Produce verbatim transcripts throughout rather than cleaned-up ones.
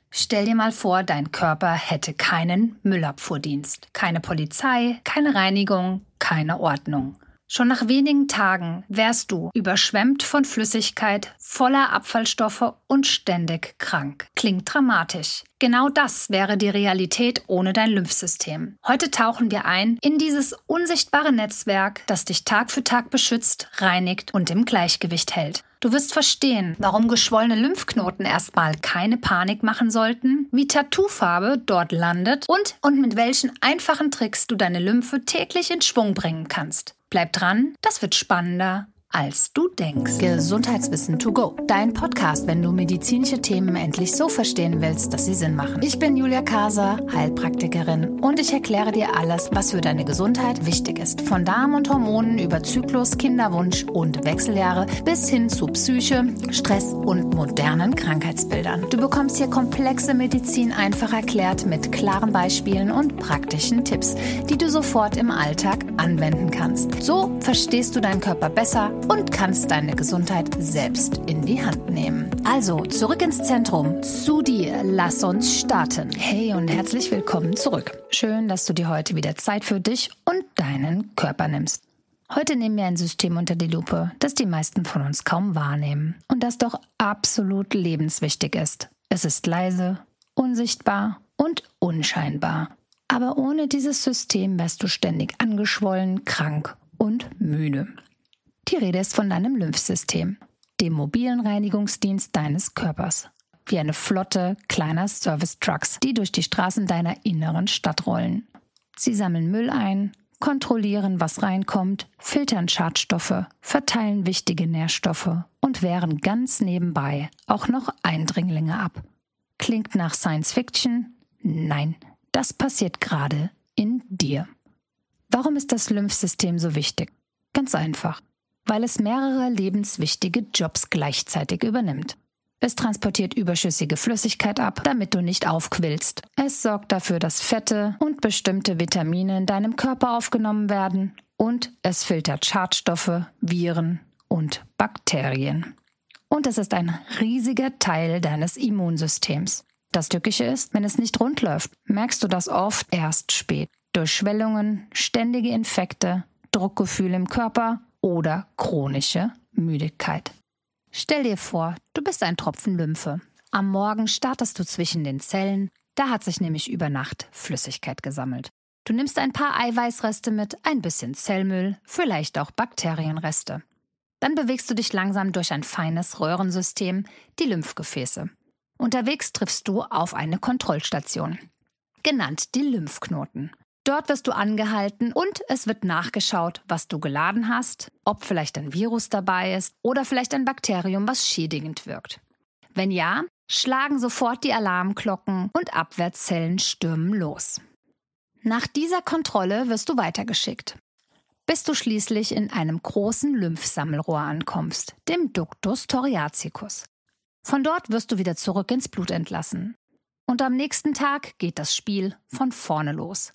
Stell dir mal vor, dein Körper hätte keinen Müllabfuhrdienst, keine Polizei, keine Reinigung, keine Ordnung. Schon nach wenigen Tagen wärst du überschwemmt von Flüssigkeit, voller Abfallstoffe und ständig krank. Klingt dramatisch. Genau das wäre die Realität ohne dein Lymphsystem. Heute tauchen wir ein in dieses unsichtbare Netzwerk, das dich Tag für Tag beschützt, reinigt und im Gleichgewicht hält. Du wirst verstehen, warum geschwollene Lymphknoten erstmal keine Panik machen sollten, wie Tattoofarbe dort landet und, und mit welchen einfachen Tricks du deine Lymphe täglich in Schwung bringen kannst. Bleib dran, das wird spannender, als du denkst. Gesundheitswissen to go. Dein Podcast, wenn du medizinische Themen endlich so verstehen willst, dass sie Sinn machen. Ich bin Julia Kaser, Heilpraktikerin, und ich erkläre dir alles, was für deine Gesundheit wichtig ist. Von Darm und Hormonen über Zyklus, Kinderwunsch und Wechseljahre bis hin zu Psyche, Stress und modernen Krankheitsbildern. Du bekommst hier komplexe Medizin einfach erklärt mit klaren Beispielen und praktischen Tipps, die du sofort im Alltag anwenden kannst. So verstehst du deinen Körper besser und kannst deine Gesundheit selbst in die Hand nehmen. Also, zurück ins Zentrum, zu dir, lass uns starten. Hey und herzlich willkommen zurück. Schön, dass du dir heute wieder Zeit für dich und deinen Körper nimmst. Heute nehmen wir ein System unter die Lupe, das die meisten von uns kaum wahrnehmen und das doch absolut lebenswichtig ist. Es ist leise, unsichtbar und unscheinbar. Aber ohne dieses System wärst du ständig angeschwollen, krank und müde. Die Rede ist von deinem Lymphsystem, dem mobilen Reinigungsdienst deines Körpers. Wie eine Flotte kleiner Service-Trucks, die durch die Straßen deiner inneren Stadt rollen. Sie sammeln Müll ein, kontrollieren, was reinkommt, filtern Schadstoffe, verteilen wichtige Nährstoffe und wehren ganz nebenbei auch noch Eindringlinge ab. Klingt nach Science Fiction? Nein, das passiert gerade in dir. Warum ist das Lymphsystem so wichtig? Ganz einfach. Weil es mehrere lebenswichtige Jobs gleichzeitig übernimmt. Es transportiert überschüssige Flüssigkeit ab, damit du nicht aufquillst. Es sorgt dafür, dass Fette und bestimmte Vitamine in deinem Körper aufgenommen werden. Und es filtert Schadstoffe, Viren und Bakterien. Und es ist ein riesiger Teil deines Immunsystems. Das Tückische ist, wenn es nicht rund läuft, merkst du das oft erst spät. Durch Schwellungen, ständige Infekte, Druckgefühl im Körper oder chronische Müdigkeit. Stell dir vor, du bist ein Tropfen Lymphe. Am Morgen startest du zwischen den Zellen, da hat sich nämlich über Nacht Flüssigkeit gesammelt. Du nimmst ein paar Eiweißreste mit, ein bisschen Zellmüll, vielleicht auch Bakterienreste. Dann bewegst du dich langsam durch ein feines Röhrensystem, die Lymphgefäße. Unterwegs triffst du auf eine Kontrollstation, genannt die Lymphknoten. Dort wirst du angehalten und es wird nachgeschaut, was du geladen hast, ob vielleicht ein Virus dabei ist oder vielleicht ein Bakterium, was schädigend wirkt. Wenn ja, schlagen sofort die Alarmglocken und Abwehrzellen stürmen los. Nach dieser Kontrolle wirst du weitergeschickt, bis du schließlich in einem großen Lymphsammelrohr ankommst, dem Ductus thoriacicus. Von dort wirst du wieder zurück ins Blut entlassen. Und am nächsten Tag geht das Spiel von vorne los.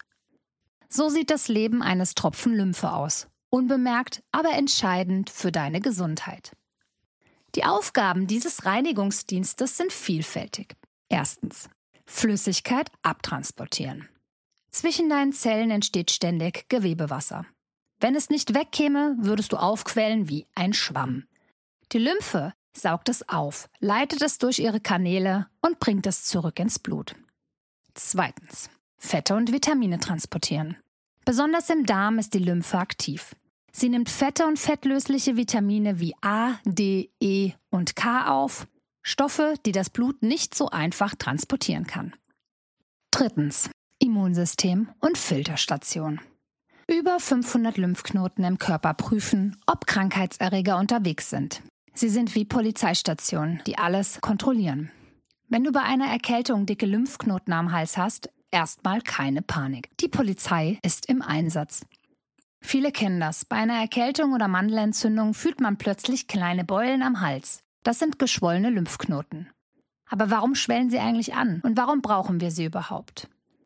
So sieht das Leben eines Tropfen Lymphe aus. Unbemerkt, aber entscheidend für deine Gesundheit. Die Aufgaben dieses Reinigungsdienstes sind vielfältig. Erstens, Flüssigkeit abtransportieren. Zwischen deinen Zellen entsteht ständig Gewebewasser. Wenn es nicht wegkäme, würdest du aufquellen wie ein Schwamm. Die Lymphe saugt es auf, leitet es durch ihre Kanäle und bringt es zurück ins Blut. Zweitens, Fette und Vitamine transportieren. Besonders im Darm ist die Lymphe aktiv. Sie nimmt Fette und fettlösliche Vitamine wie A, D, E und K auf, Stoffe, die das Blut nicht so einfach transportieren kann. Drittens, Immunsystem und Filterstation. Über fünfhundert Lymphknoten im Körper prüfen, ob Krankheitserreger unterwegs sind. Sie sind wie Polizeistationen, die alles kontrollieren. Wenn du bei einer Erkältung dicke Lymphknoten am Hals hast, erstmal keine Panik. Die Polizei ist im Einsatz. Viele kennen das. Bei einer Erkältung oder Mandelentzündung fühlt man plötzlich kleine Beulen am Hals. Das sind geschwollene Lymphknoten. Aber warum schwellen sie eigentlich an? Und warum brauchen wir sie überhaupt?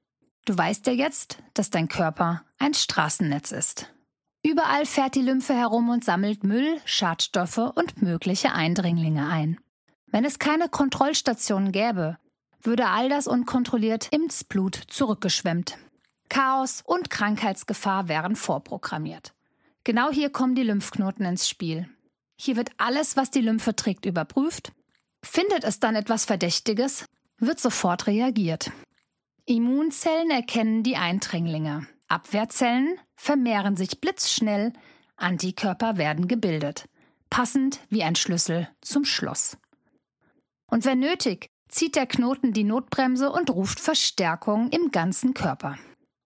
Du weißt ja jetzt, dass dein Körper ein Straßennetz ist. Überall fährt die Lymphe herum und sammelt Müll, Schadstoffe und mögliche Eindringlinge ein. Wenn es keine Kontrollstationen gäbe, würde all das unkontrolliert ins Blut zurückgeschwemmt. Chaos und Krankheitsgefahr wären vorprogrammiert. Genau hier kommen die Lymphknoten ins Spiel. Hier wird alles, was die Lymphe trägt, überprüft. Findet es dann etwas Verdächtiges, wird sofort reagiert. Immunzellen erkennen die Eindringlinge. Abwehrzellen vermehren sich blitzschnell. Antikörper werden gebildet. Passend wie ein Schlüssel zum Schloss. Und wenn nötig, zieht der Knoten die Notbremse und ruft Verstärkung im ganzen Körper.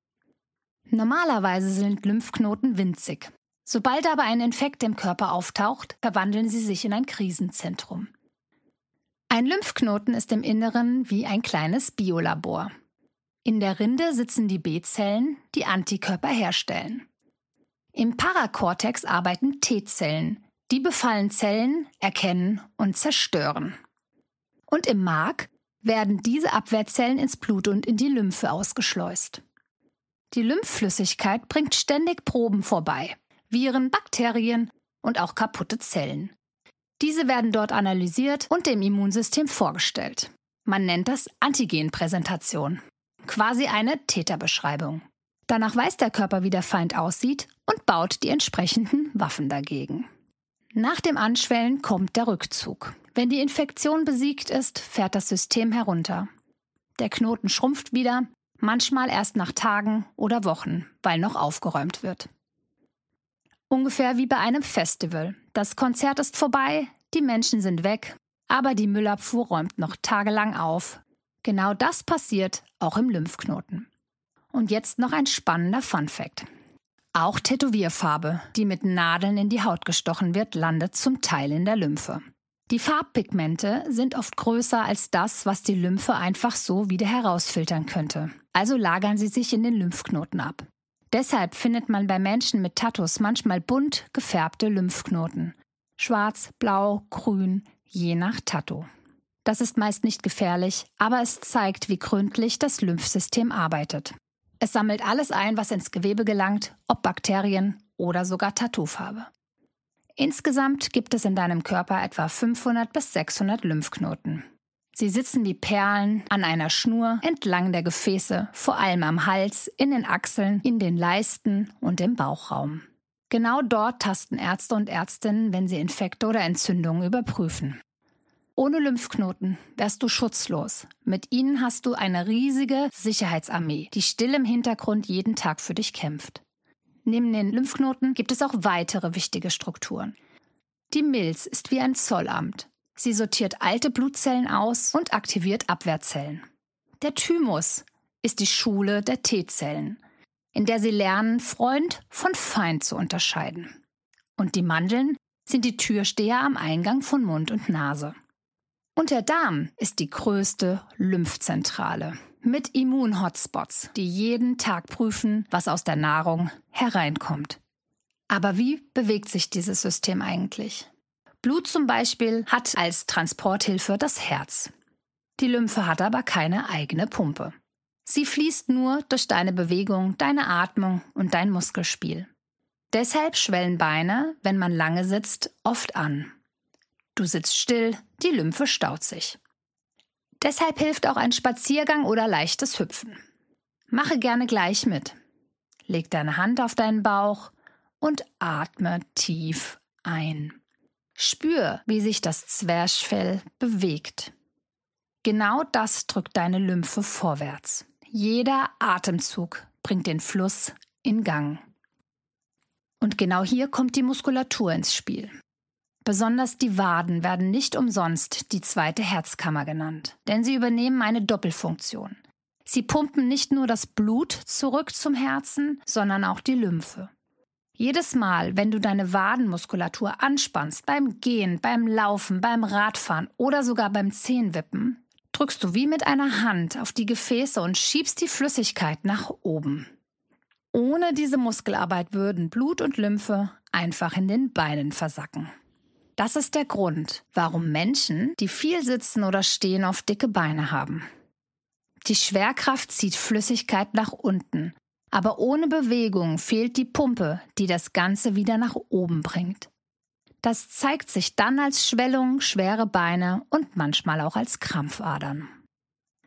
Normalerweise sind Lymphknoten winzig. Sobald aber ein Infekt im Körper auftaucht, verwandeln sie sich in ein Krisenzentrum. Ein Lymphknoten ist im Inneren wie ein kleines Biolabor. In der Rinde sitzen die B-Zellen, die Antikörper herstellen. Im Parakortex arbeiten T-Zellen, die befallen Zellen erkennen und zerstören. Und im Mark werden diese Abwehrzellen ins Blut und in die Lymphe ausgeschleust. Die Lymphflüssigkeit bringt ständig Proben vorbei. Viren, Bakterien und auch kaputte Zellen. Diese werden dort analysiert und dem Immunsystem vorgestellt. Man nennt das Antigenpräsentation. Quasi eine Täterbeschreibung. Danach weiß der Körper, wie der Feind aussieht und baut die entsprechenden Waffen dagegen. Nach dem Anschwellen kommt der Rückzug. Wenn die Infektion besiegt ist, fährt das System herunter. Der Knoten schrumpft wieder, manchmal erst nach Tagen oder Wochen, weil noch aufgeräumt wird. Ungefähr wie bei einem Festival. Das Konzert ist vorbei, die Menschen sind weg, aber die Müllabfuhr räumt noch tagelang auf. Genau das passiert auch im Lymphknoten. Und jetzt noch ein spannender Funfact. Auch Tätowierfarbe, die mit Nadeln in die Haut gestochen wird, landet zum Teil in der Lymphe. Die Farbpigmente sind oft größer als das, was die Lymphe einfach so wieder herausfiltern könnte. Also lagern sie sich in den Lymphknoten ab. Deshalb findet man bei Menschen mit Tattoos manchmal bunt gefärbte Lymphknoten. Schwarz, blau, grün, je nach Tattoo. Das ist meist nicht gefährlich, aber es zeigt, wie gründlich das Lymphsystem arbeitet. Es sammelt alles ein, was ins Gewebe gelangt, ob Bakterien oder sogar Tattoofarbe. Insgesamt gibt es in deinem Körper etwa fünfhundert bis sechshundert Lymphknoten. Sie sitzen wie Perlen an einer Schnur entlang der Gefäße, vor allem am Hals, in den Achseln, in den Leisten und im Bauchraum. Genau dort tasten Ärzte und Ärztinnen, wenn sie Infekte oder Entzündungen überprüfen. Ohne Lymphknoten wärst du schutzlos. Mit ihnen hast du eine riesige Sicherheitsarmee, die still im Hintergrund jeden Tag für dich kämpft. Neben den Lymphknoten gibt es auch weitere wichtige Strukturen. Die Milz ist wie ein Zollamt. Sie sortiert alte Blutzellen aus und aktiviert Abwehrzellen. Der Thymus ist die Schule der T-Zellen, in der sie lernen, Freund von Feind zu unterscheiden. Und die Mandeln sind die Türsteher am Eingang von Mund und Nase. Und der Darm ist die größte Lymphzentrale mit Immun-Hotspots, die jeden Tag prüfen, was aus der Nahrung hereinkommt. Aber wie bewegt sich dieses System eigentlich? Blut zum Beispiel hat als Transporthilfe das Herz. Die Lymphe hat aber keine eigene Pumpe. Sie fließt nur durch deine Bewegung, deine Atmung und dein Muskelspiel. Deshalb schwellen Beine, wenn man lange sitzt, oft an. Du sitzt still, die Lymphe staut sich. Deshalb hilft auch ein Spaziergang oder leichtes Hüpfen. Mache gerne gleich mit. Leg deine Hand auf deinen Bauch und atme tief ein. Spür, wie sich das Zwerchfell bewegt. Genau das drückt deine Lymphe vorwärts. Jeder Atemzug bringt den Fluss in Gang. Und genau hier kommt die Muskulatur ins Spiel. Besonders die Waden werden nicht umsonst die zweite Herzkammer genannt, denn sie übernehmen eine Doppelfunktion. Sie pumpen nicht nur das Blut zurück zum Herzen, sondern auch die Lymphe. Jedes Mal, wenn du deine Wadenmuskulatur anspannst, beim Gehen, beim Laufen, beim Radfahren oder sogar beim Zehenwippen, drückst du wie mit einer Hand auf die Gefäße und schiebst die Flüssigkeit nach oben. Ohne diese Muskelarbeit würden Blut und Lymphe einfach in den Beinen versacken. Das ist der Grund, warum Menschen, die viel sitzen oder stehen, oft dicke Beine haben. Die Schwerkraft zieht Flüssigkeit nach unten, aber ohne Bewegung fehlt die Pumpe, die das Ganze wieder nach oben bringt. Das zeigt sich dann als Schwellung, schwere Beine und manchmal auch als Krampfadern.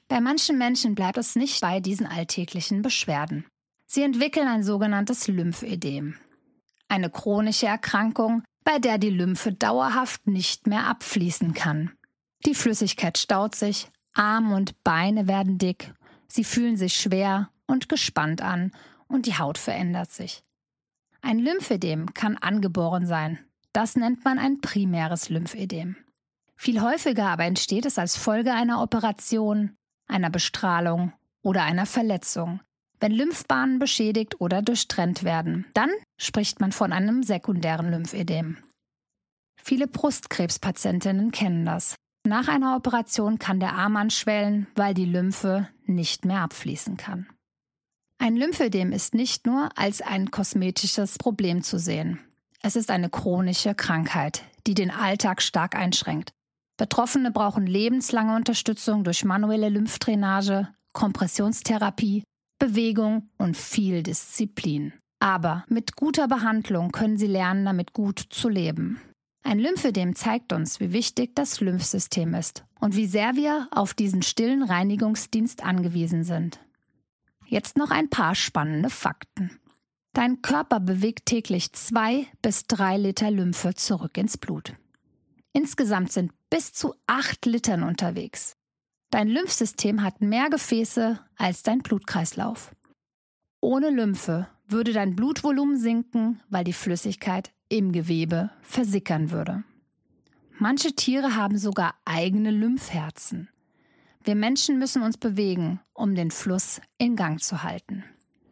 Bei manchen Menschen bleibt es nicht bei diesen alltäglichen Beschwerden. Sie entwickeln ein sogenanntes Lymphödem. Eine chronische Erkrankung, bei der die Lymphe dauerhaft nicht mehr abfließen kann. Die Flüssigkeit staut sich, Arme und Beine werden dick, sie fühlen sich schwer und gespannt an und die Haut verändert sich. Ein Lymphödem kann angeboren sein. Das nennt man ein primäres Lymphödem. Viel häufiger aber entsteht es als Folge einer Operation, einer Bestrahlung oder einer Verletzung, wenn Lymphbahnen beschädigt oder durchtrennt werden. Dann spricht man von einem sekundären Lymphödem. Viele Brustkrebspatientinnen kennen das. Nach einer Operation kann der Arm anschwellen, weil die Lymphe nicht mehr abfließen kann. Ein Lymphödem ist nicht nur als ein kosmetisches Problem zu sehen. Es ist eine chronische Krankheit, die den Alltag stark einschränkt. Betroffene brauchen lebenslange Unterstützung durch manuelle Lymphdrainage, Kompressionstherapie, Bewegung und viel Disziplin. Aber mit guter Behandlung können sie lernen, damit gut zu leben. Ein Lymphödem zeigt uns, wie wichtig das Lymphsystem ist und wie sehr wir auf diesen stillen Reinigungsdienst angewiesen sind. Jetzt noch ein paar spannende Fakten. Dein Körper bewegt täglich zwei bis drei Liter Lymphe zurück ins Blut. Insgesamt sind bis zu acht Litern unterwegs. Dein Lymphsystem hat mehr Gefäße als dein Blutkreislauf. Ohne Lymphe würde dein Blutvolumen sinken, weil die Flüssigkeit im Gewebe versickern würde. Manche Tiere haben sogar eigene Lymphherzen. Wir Menschen müssen uns bewegen, um den Fluss in Gang zu halten.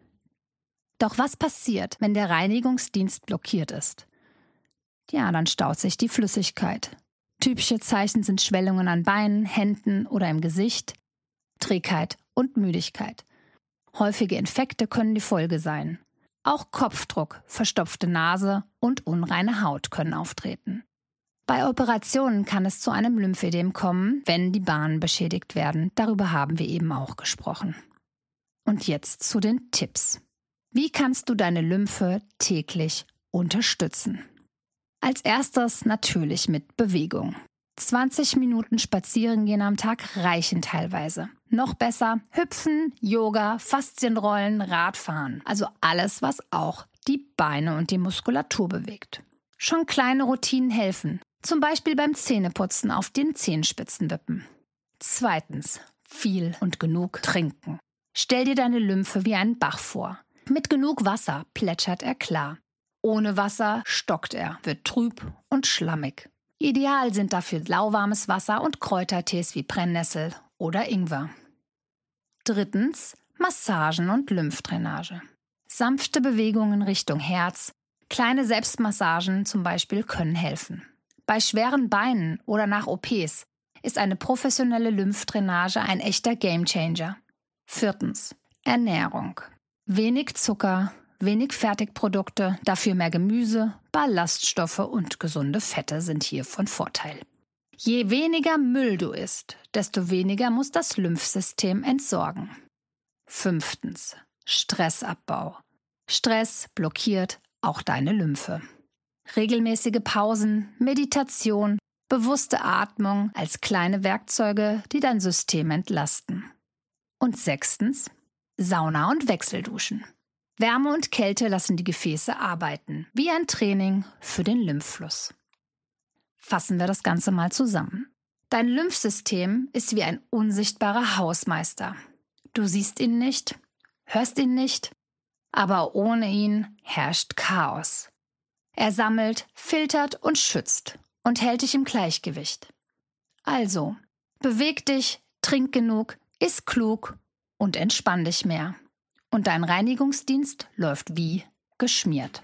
Doch was passiert, wenn der Reinigungsdienst blockiert ist? Ja, dann staut sich die Flüssigkeit. Typische Zeichen sind Schwellungen an Beinen, Händen oder im Gesicht, Trägheit und Müdigkeit. Häufige Infekte können die Folge sein. Auch Kopfdruck, verstopfte Nase und unreine Haut können auftreten. Bei Operationen kann es zu einem Lymphödem kommen, wenn die Bahnen beschädigt werden. Darüber haben wir eben auch gesprochen. Und jetzt zu den Tipps. Wie kannst du deine Lymphe täglich unterstützen? Als erstes natürlich mit Bewegung. zwanzig Minuten spazieren gehen am Tag reichen teilweise. Noch besser Hüpfen, Yoga, Faszienrollen, Radfahren. Also alles, was auch die Beine und die Muskulatur bewegt. Schon kleine Routinen helfen. Zum Beispiel beim Zähneputzen auf den Zehenspitzen wippen. Zweitens, viel und genug trinken. Stell dir deine Lymphe wie einen Bach vor. Mit genug Wasser plätschert er klar. Ohne Wasser stockt er, wird trüb und schlammig. Ideal sind dafür lauwarmes Wasser und Kräutertees wie Brennnessel oder Ingwer. Drittens, Massagen und Lymphdrainage. Sanfte Bewegungen Richtung Herz, kleine Selbstmassagen zum Beispiel können helfen. Bei schweren Beinen oder nach O Ps ist eine professionelle Lymphdrainage ein echter Gamechanger. Viertens, Ernährung. Wenig Zucker, wenig Fertigprodukte, dafür mehr Gemüse, Ballaststoffe und gesunde Fette sind hier von Vorteil. Je weniger Müll du isst, desto weniger muss das Lymphsystem entsorgen. Fünftens, Stressabbau. Stress blockiert auch deine Lymphe. Regelmäßige Pausen, Meditation, bewusste Atmung als kleine Werkzeuge, die dein System entlasten. Und sechstens, Sauna und Wechselduschen. Wärme und Kälte lassen die Gefäße arbeiten, wie ein Training für den Lymphfluss. Fassen wir das Ganze mal zusammen. Dein Lymphsystem ist wie ein unsichtbarer Hausmeister. Du siehst ihn nicht, hörst ihn nicht, aber ohne ihn herrscht Chaos. Er sammelt, filtert und schützt und hält dich im Gleichgewicht. Also, beweg dich, trink genug, iss klug und entspann dich mehr. Und dein Reinigungsdienst läuft wie geschmiert.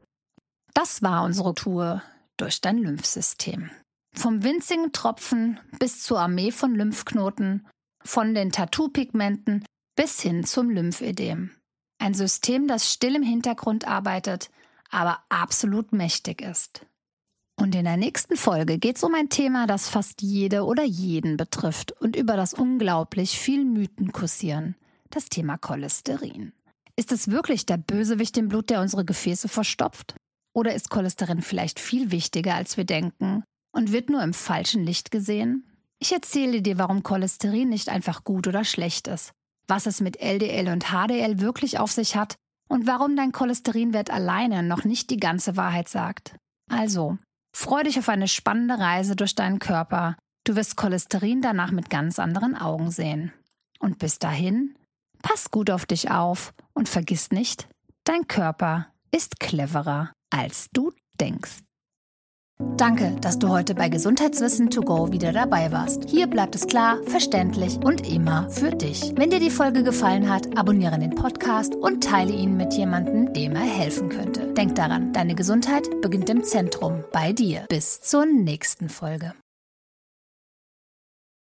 Das war unsere Tour durch dein Lymphsystem. Vom winzigen Tropfen bis zur Armee von Lymphknoten, von den Tattoo-Pigmenten bis hin zum Lymphödem. Ein System, das still im Hintergrund arbeitet, aber absolut mächtig ist. Und in der nächsten Folge geht es um ein Thema, das fast jede oder jeden betrifft und über das unglaublich viel Mythen kursieren. Das Thema Cholesterin. Ist es wirklich der Bösewicht im Blut, der unsere Gefäße verstopft? Oder ist Cholesterin vielleicht viel wichtiger, als wir denken und wird nur im falschen Licht gesehen? Ich erzähle dir, warum Cholesterin nicht einfach gut oder schlecht ist, was es mit L D L und H D L wirklich auf sich hat und warum dein Cholesterinwert alleine noch nicht die ganze Wahrheit sagt. Also, freu dich auf eine spannende Reise durch deinen Körper. Du wirst Cholesterin danach mit ganz anderen Augen sehen. Und bis dahin, pass gut auf dich auf und vergiss nicht, dein Körper ist cleverer, als du denkst. Danke, dass du heute bei Gesundheitswissen to go wieder dabei warst. Hier bleibt es klar, verständlich und immer für dich. Wenn dir die Folge gefallen hat, abonniere den Podcast und teile ihn mit jemandem, dem er helfen könnte. Denk daran, deine Gesundheit beginnt im Zentrum, bei dir. Bis zur nächsten Folge.